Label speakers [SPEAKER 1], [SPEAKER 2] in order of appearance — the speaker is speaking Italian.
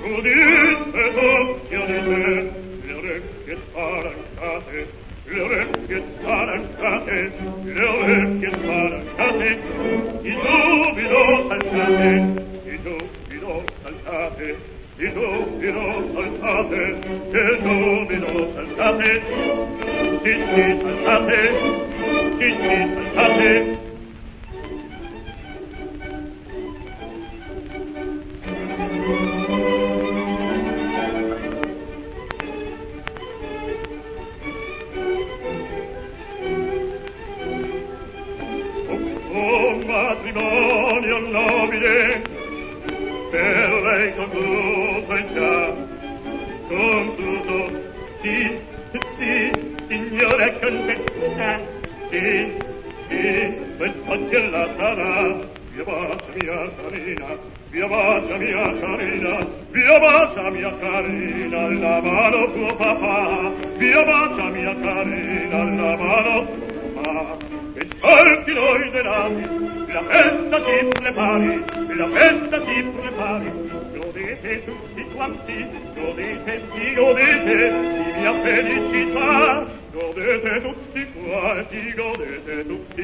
[SPEAKER 1] udite d'occhio di te, le orecchie spalancate, le orecchie spalancate, le orecchie spalancate, di subito saltate, di subito saltate, di subito saltate, di subito saltate, di saltate, di saltate. Matrimonio nobile per lei concluso in già concluso sì, sì, signore contessa sì, sì, quest'oggi la sarà via bacia mia carina via bacia mia carina via bacia mia carina la mano tuo papà via bacia mia carina la mano papà e salti noi denari la festa si prepari, la festa si prepari, godete tutti quanti, godete, sì, godete, di mia felicità, godete tutti quanti, godete tutti